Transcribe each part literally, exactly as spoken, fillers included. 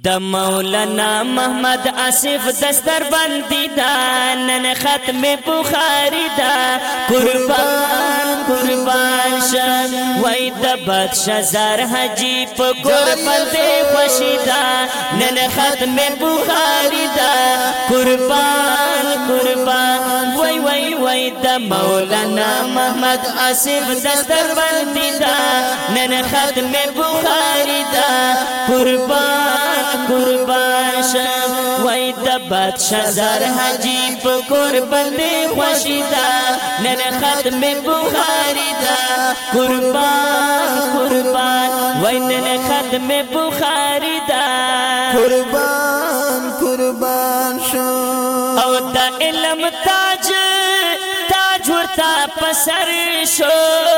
د مولانا محمد آصف دستر بندی دا نن ختم بخاری دا قربان قربان شد وای د بادشاہ زار حجی په قربان دې خوشی دا نن ختم بخاری دا قربان قربان وای وای وای د مولانا محمد آصف دستر بندی دا نن ختم بخاری دا قربان قربان شم وای د بادشاہ زار حجی په قربان دې خوشی دا نن ختم بخاری دا قربان قربان وای نن ختم بخاری دا قربان قربان شم او د علم تاج تاج ورتا پسر شو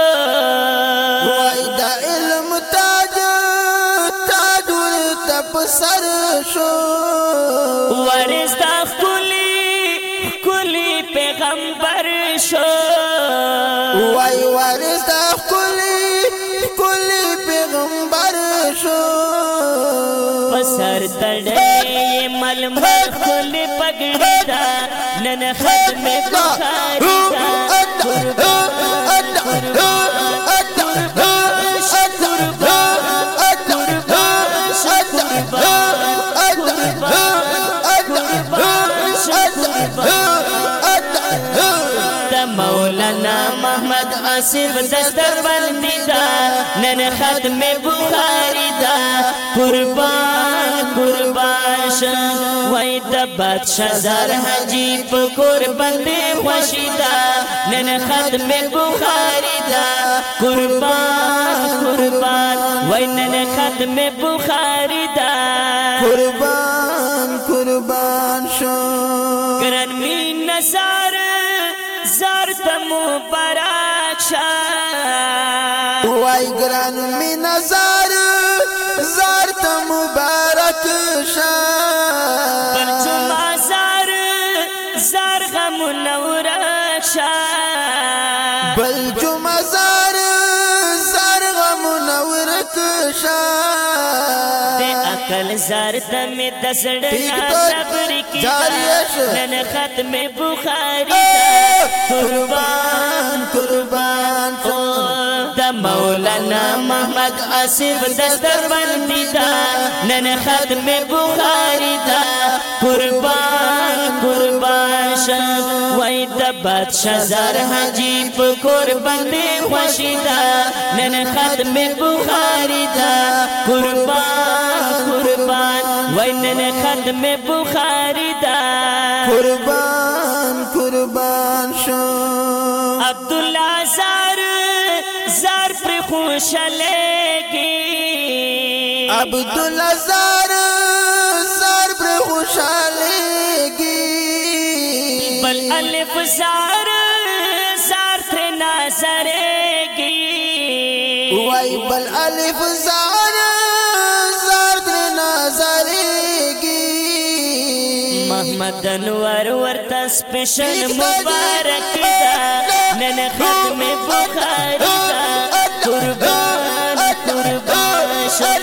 وای د علم تاج تاج ورتا پسر شو ورز دا کلی کلی پیغمبر شو وای ورز دا کلی کلی پیغمبر شو پسر تڑے ملم کلی پگڑی دا نن ختم بخاری دا مولانا محمد آصف دستر بندی دا نن ختم بخاری دا قربان قربان شم وای د بادشاہ زار حجی په قربان دې خوشی دا نن ختم بخاری دا قربان قربان وای نن ختم بخاری دا قربان قربان شم گرن می نظر زار ته مبارک شه وای ګران می نظر زار ته مبارک شه بل جمعه زار زار غم نور شه بل جمعه زار زار غم نور شه د عقل زار ته می دسړ صبر کی نن ختم بخاری قربان قربان د مولانا محمد آصف دستر بندی دا نن ختم بخاری دا قربان قربان شم وای د بادشاہ زار حجی په قربان دې خوشی دا نن ختم بخاری دا قربان قربان وای نن ختم بخاری دا قربان قربان شم عبداللہ زار زار پر خوشالېږي عبداللہ زار زار پر خوشالېږي بل الف زار زار تر نظرېږي وای بل الف زار زار تر نظرېږي محمد انور ورته سپیشل مبارک دا نن ختم بخاری دا قربان قربان شم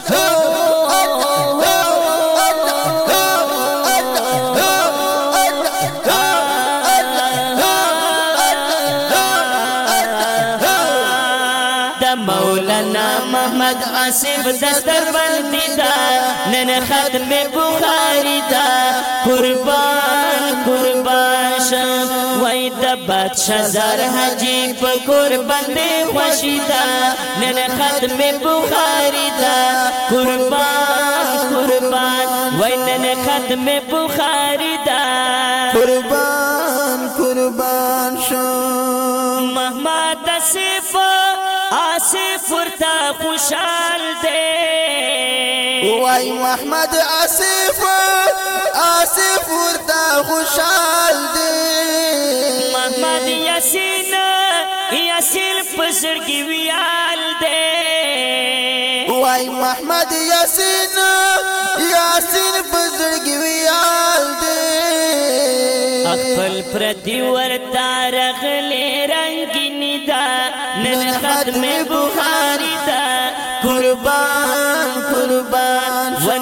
مولانا محمد آصف دستر بندی دا نن ختم بخاری دا قربان قربان شم وای د بادشاہ زار حجی په قربان دې خوشی دا نن ختم بخاری دا قربان قربان وای نن ختم بخاری دا قربان قربان شم محمد آصف آصف ورتا خوشال دے وای محمد آصف آصف ورتا خوشال دے محمد یاسین یاسین پسرگی ویال دے وای محمد یاسین یاسین پسرگی ویال دے خپل پردی ورتا رغلی رنگینی دا نن ختم بخاری دا قربان قربان ونن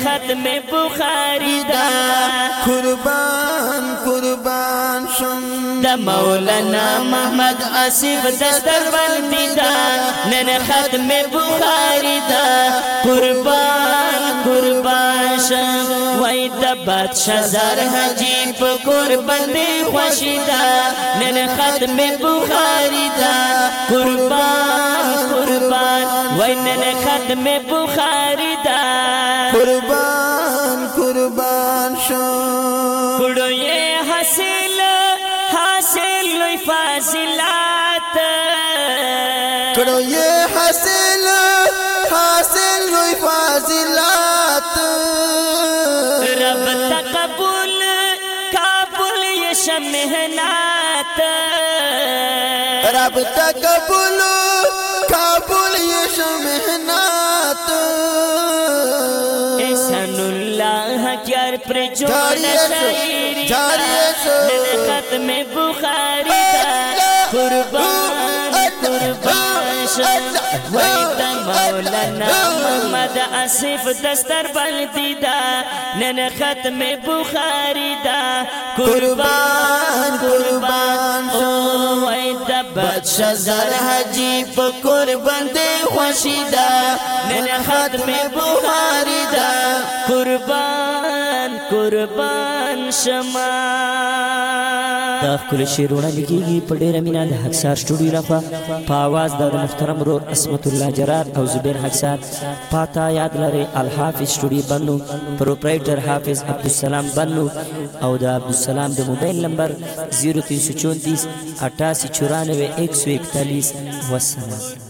ختم بخاری دا قربان قربان شم دا مولانا محمد آصف دستر بندی دا نن ختم بخاری دا قربان قربان شم وای دا بادشاہ زار حجی پا قربان دی خوشی دا نن ختم بخاری دا قربان قربان وای نن ختم بخاری دا قربان قربان شم کڑو یہ حاصل حاصل لوی فاضلات کڑو یہ حاصل حاصل لوی فاضلات رب تقبل قابل یہ شمہنات رب تقبل قابل یہ شمہنات احسان اللہ کیار پر جوڑ شاعری نن ختم بخاری دا قربان قربان شم ویدہ مولانا محمد آصف دستر بندی دا نن ختم بخاری دا قربان قربان شم ویدہ بادشاہ زار حجی پا قربان دے خوشی دا نن ختم بخاری دا قربان قربان شما دا خپل شعرونه لیکيږي په ډېره مینه د حقسار سټوډیو لخوا په اواز د محترم رور عصمت الله جرار او زبیر حقسار پاتا یاد لري الحافظ سټوډیو بنو پروپرایټر حافظ عبدالسلام بنو او د عبدالسلام د موبایل نمبر صفر تین سو چونتیس اٹھاسی چورانوے ایک سو اکتالیس والسلام.